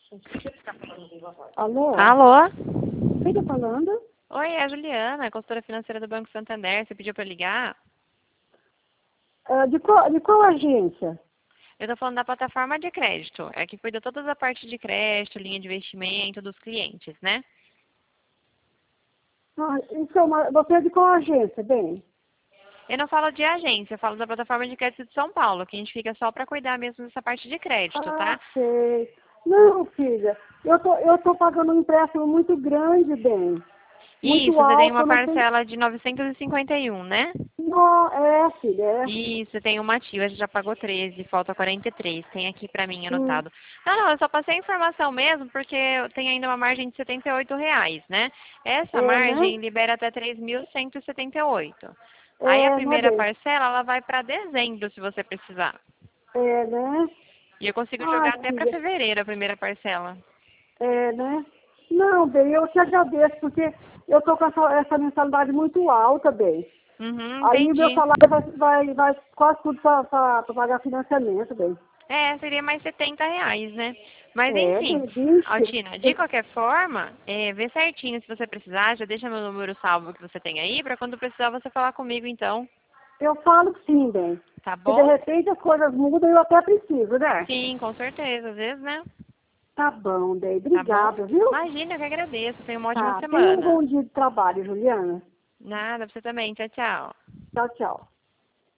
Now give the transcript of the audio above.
Alô? Alô? Quem tá falando? Oi, é a Juliana, consultora financeira do Banco Santander. Você pediu para ligar? De qual agência? Eu estou falando da plataforma de crédito. É que cuida toda a parte de crédito, linha de investimento dos clientes, né? Então, você é de qual agência, bem? Eu não falo de agência, eu falo da plataforma de crédito de São Paulo, que a gente fica só para cuidar mesmo dessa parte de crédito, Ah, tá? sei. Não, filha, eu tô pagando um empréstimo muito grande, bem. Isso, Muito você tem alto, uma eu não sei. parcela de 951, né? Não, filha, Isso, você tem uma ativa, você já pagou 13, falta 43, tem aqui pra mim Hum, anotado. Não, eu só passei a informação mesmo porque tem ainda uma margem de R$ 78, né? Essa né? margem libera até 3.178. Aí a Né, primeira bem? parcela, ela vai para dezembro, se você precisar. Né? E eu consigo Ai, jogar até para filha, fevereiro a primeira parcela. né? Não, bem, eu te agradeço, porque eu tô com essa mensalidade muito alta, bem. Uhum, Aí o meu entendi. salário vai quase tudo para pagar financiamento, bem. É, seria mais R$ 70, né? Mas enfim, Bem, vixe. Altina, de qualquer forma, vê certinho se você precisar, já deixa meu número salvo que você tem aí, pra quando precisar você falar comigo então, Eu falo que sim, bem. tá Se de bom? repente as coisas mudam, eu até preciso, né? Sim, com certeza, às vezes, né? Tá bom, bem. Tá bom? Obrigada, viu? Imagina, eu que agradeço, tenha uma ótima Tá. Tenha um semana. bom dia de trabalho, Juliana. Nada, pra você também, tchau, tchau. Tchau, tchau.